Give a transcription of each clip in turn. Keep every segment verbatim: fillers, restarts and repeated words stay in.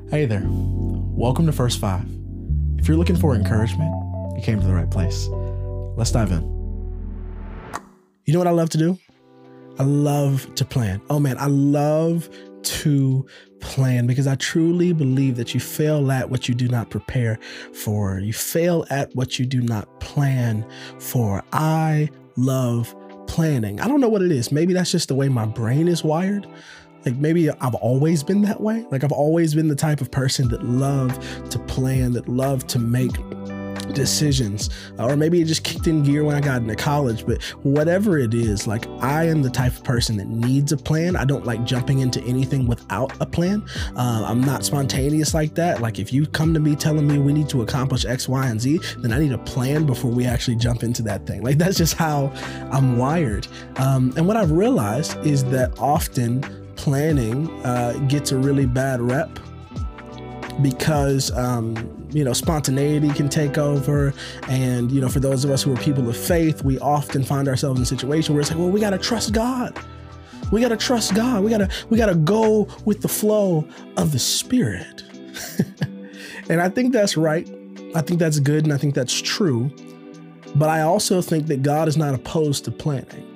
Hey there, welcome to First Five. If you're looking for encouragement, you came to the right place. Let's dive in. You know what I love to do? I love to plan. Oh man, I love to plan because I truly believe that you fail at what you do not prepare for. You fail at what you do not plan for. I love planning. I don't know what it is. Maybe that's just the way my brain is wired. Like maybe I've always been that way. Like I've always been the type of person that love to plan, that love to make decisions, or maybe it just kicked in gear when I got into college, but whatever it is, like I am the type of person that needs a plan. I don't like jumping into anything without a plan. Uh, I'm not spontaneous like that. Like if you come to me telling me we need to accomplish X, Y, and Z, then I need a plan before we actually jump into that thing. Like that's just how I'm wired. Um, and what I've realized is that often planning uh, gets a really bad rep because, um, you know, spontaneity can take over. And, you know, for those of us who are people of faith, we often find ourselves in a situation where it's like, well, we got to trust God. We got to trust God. We got to we got to go with the flow of the Spirit. And I think that's right. I think that's good. And I think that's true. But I also think that God is not opposed to planning.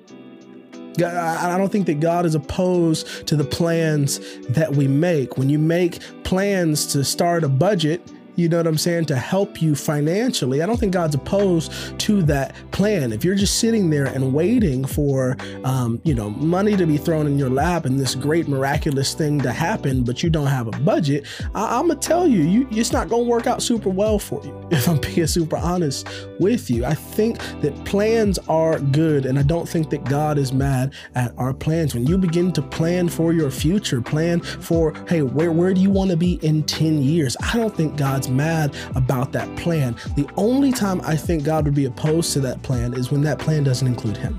I don't think that God is opposed to the plans that we make. When you make plans to start a budget, you know what I'm saying, to help you financially, I don't think God's opposed to that plan. If you're just sitting there and waiting for, um, you know, money to be thrown in your lap and this great miraculous thing to happen, but you don't have a budget, I- I'm going to tell you, you, it's not going to work out super well for you, if I'm being super honest with you. I think that plans are good, and I don't think that God is mad at our plans. When you begin to plan for your future, plan for, hey, where, where do you want to be in ten years? I don't think God's mad about that plan. The only time I think God would be opposed to that plan is when that plan doesn't include him.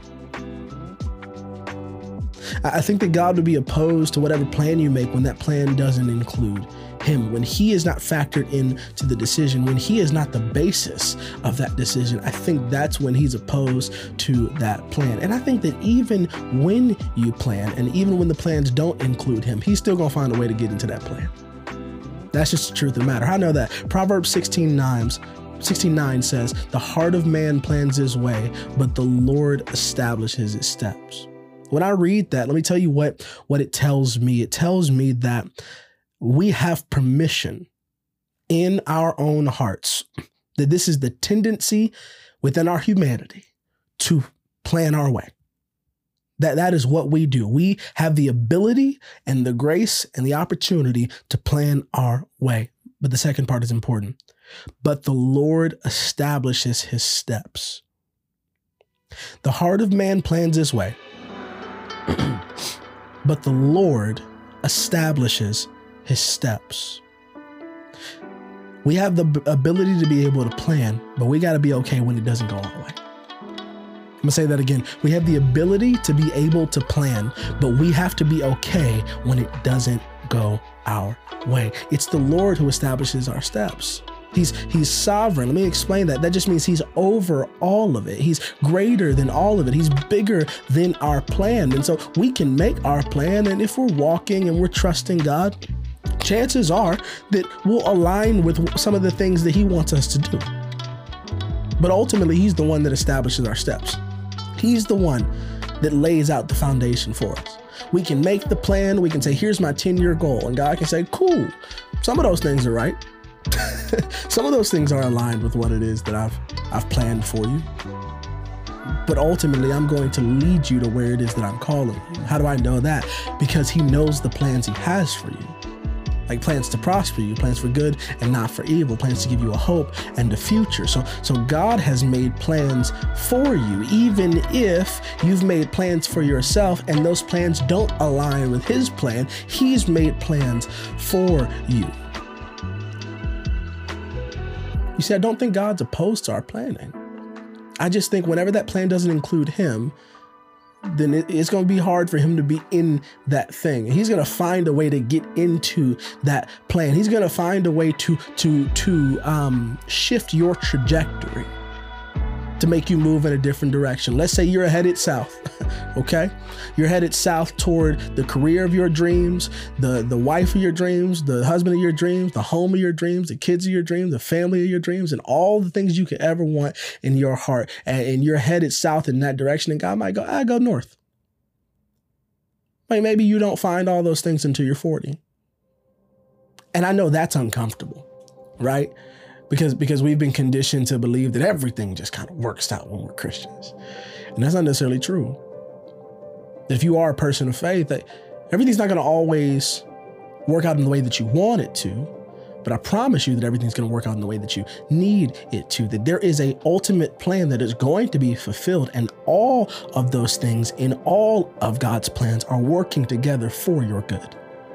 I think that God would be opposed to whatever plan you make when that plan doesn't include him, when he is not factored into the decision, when he is not the basis of that decision. I think that's when he's opposed to that plan. And I think that even when you plan, and even when the plans don't include him, he's still going to find a way to get into that plan. That's just the truth of the matter. How I know that? Proverbs sixteen nine says, the heart of man plans his way, but the Lord establishes his steps. When I read that, let me tell you what, what it tells me. It tells me that we have permission in our own hearts, that this is the tendency within our humanity to plan our way. That that is what we do. We have the ability and the grace and the opportunity to plan our way. But the second part is important. But the Lord establishes his steps. The heart of man plans his way, but the Lord establishes his steps. We have the ability to be able to plan, but we got to be okay when it doesn't go our way. I'm gonna say that again. We have the ability to be able to plan, but we have to be okay when it doesn't go our way. It's the Lord who establishes our steps. He's he's sovereign. Let me explain that. That just means he's over all of it. He's greater than all of it. He's bigger than our plan. And so we can make our plan. And if we're walking and we're trusting God, chances are that we'll align with some of the things that he wants us to do. But ultimately, he's the one that establishes our steps. He's the one that lays out the foundation for us. We can make the plan. We can say, here's my ten-year goal. And God can say, cool. Some of those things are right. Some of those things are aligned with what it is that I've I've planned for you. But ultimately, I'm going to lead you to where it is that I'm calling you. How do I know that? Because he knows the plans he has for you. Like plans to prosper you, plans for good and not for evil, plans to give you a hope and a future. So, so God has made plans for you, even if you've made plans for yourself and those plans don't align with his plan. He's made plans for you. You see, I don't think God's opposed to our planning. I just think whenever that plan doesn't include him, then it, it's going to be hard for him to be in that thing. He's going to find a way to get into that plan. He's going to find a way to to to um, shift your trajectory. to make you move in a different direction. Let's say you're headed south, okay? You're headed south toward the career of your dreams, the, the wife of your dreams, the husband of your dreams, the home of your dreams, the kids of your dreams, the family of your dreams, and all the things you could ever want in your heart. And, and you're headed south in that direction, and God might go, I go north. Like maybe you don't find all those things until you're forty. And I know that's uncomfortable, right? Because, because we've been conditioned to believe that everything just kind of works out when we're Christians. And that's not necessarily true. If you are a person of faith, that everything's not going to always work out in the way that you want it to, but I promise you that everything's going to work out in the way that you need it to, that there is a ultimate plan that is going to be fulfilled, and all of those things in all of God's plans are working together for your good.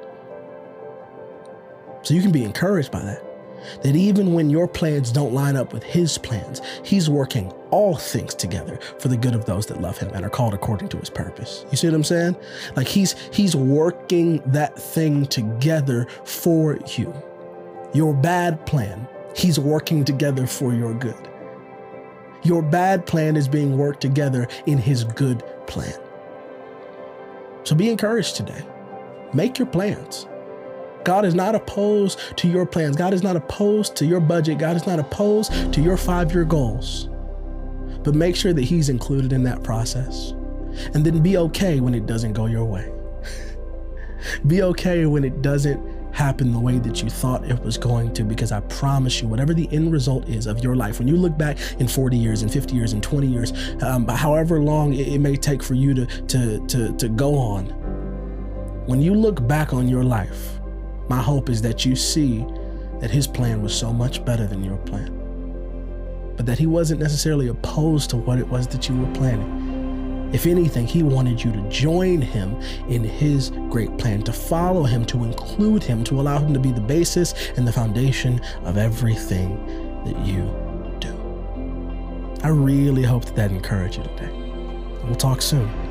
So you can be encouraged by that. That even when your plans don't line up with his plans, he's working all things together for the good of those that love him and are called according to his purpose. You see what I'm saying? Like he's he's working that thing together for you. Your bad plan, he's working together for your good. Your bad plan is being worked together in his good plan. So be encouraged today. Make your plans. God is not opposed to your plans. God is not opposed to your budget. God is not opposed to your five-year goals. But make sure that he's included in that process. And then be okay when it doesn't go your way. Be okay when it doesn't happen the way that you thought it was going to, because I promise you, whatever the end result is of your life, when you look back in forty years and fifty years and twenty years, um, however long it, it may take for you to, to, to, to go on, when you look back on your life, my hope is that you see that his plan was so much better than your plan, but that he wasn't necessarily opposed to what it was that you were planning. If anything, he wanted you to join him in his great plan, to follow him, to include him, to allow him to be the basis and the foundation of everything that you do. I really hope that that encouraged you today. We'll talk soon.